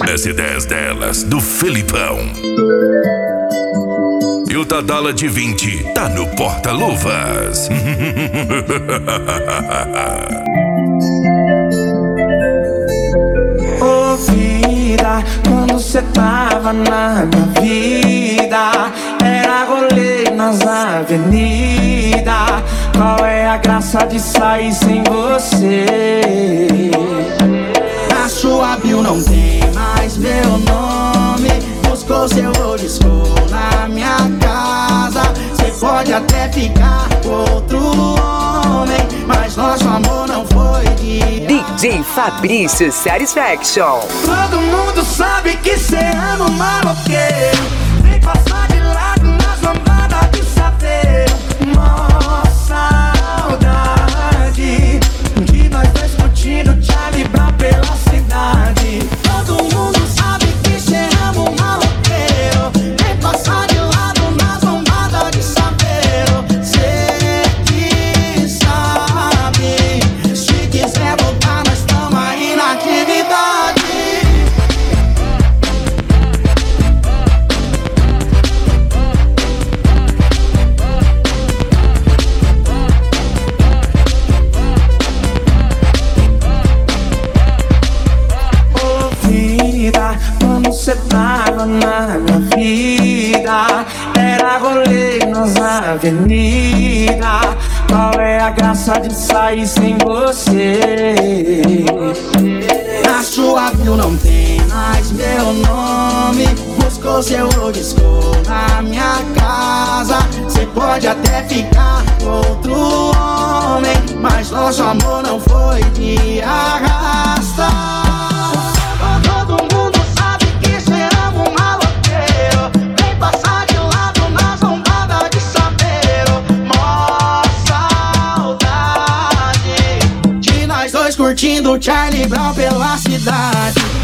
As ideias delas, do Felipão. E o Tadala de 20 tá no porta-luvas. Ô vida, quando cê tava na minha vida, era rolê nas avenidas. Qual é a graça de sair sem você? Na sua bio não tem mais meu nome. Buscou seu old school na minha casa. Cê pode até ficar com outro homem, mas nosso amor não foi de DJ Fabrício Satisfaction. Todo mundo sabe que cê ama o maloqueiro. Vem passar de lado nas lambadas de saveiro. Mó saudade de nós dois curtindo Charlie Brown pela cidade. Todo mundo sabe que cê ama o maloqueiro. Vem passar de lado nas lambadas de saveiro. Cê que sabe, se quiser voltar nós tamo aí na atividade. Quando cê tava na minha vida, era rolê nas avenidas. Qual é a graça de sair sem você? Na sua bio não tem mais meu nome. Buscou seu old school na minha casa. Cê pode até ficar com outro homem, mas nosso amor não foi de arrasta. Todo mundo sabe que cê ama um maloqueiro. Vem passar de lado nas lambadas de saveiro. Mó saudade de nós dois curtindo Charlie Brown pela cidade.